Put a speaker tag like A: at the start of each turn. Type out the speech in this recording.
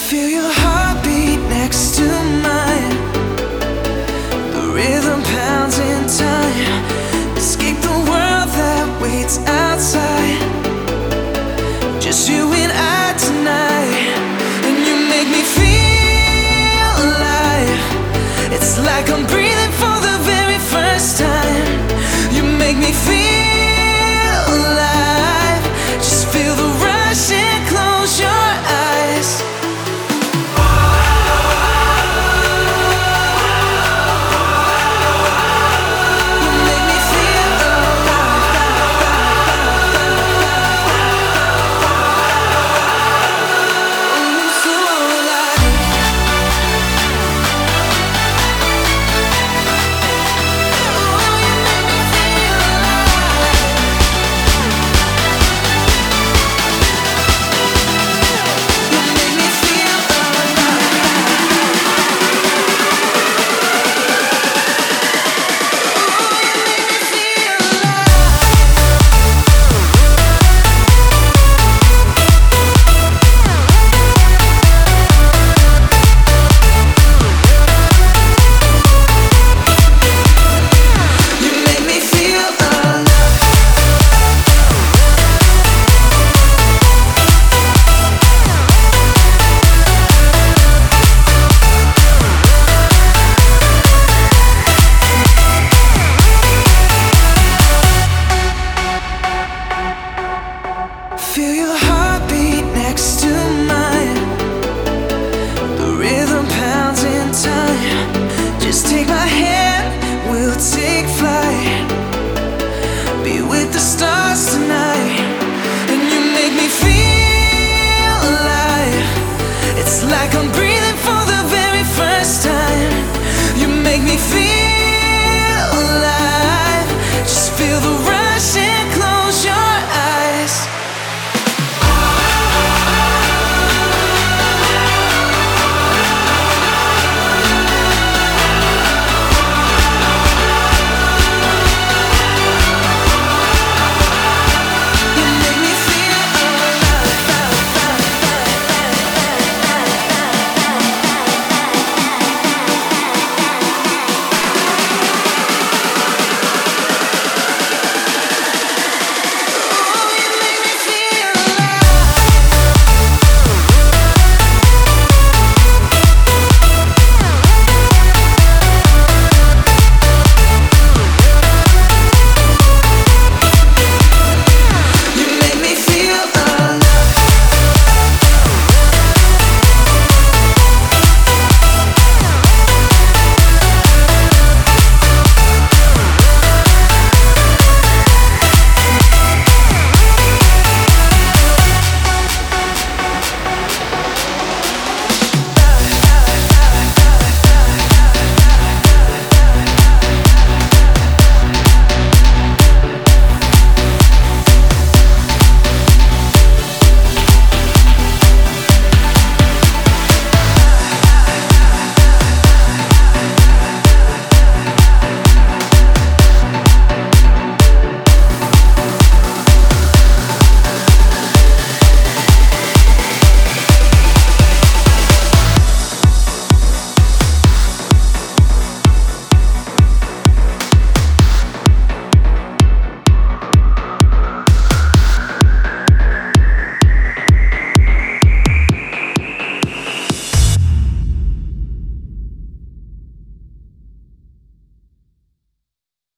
A: Feel your heartbeat next to mine. The rhythm pounds in time. Escape the world that waits outside. Just you and I tonight. And you make me feel alive. It's like I'm breathing for the very first time. You make me feel alive. Just feel the rush and close your eyes. Feel your heartbeat next to mine.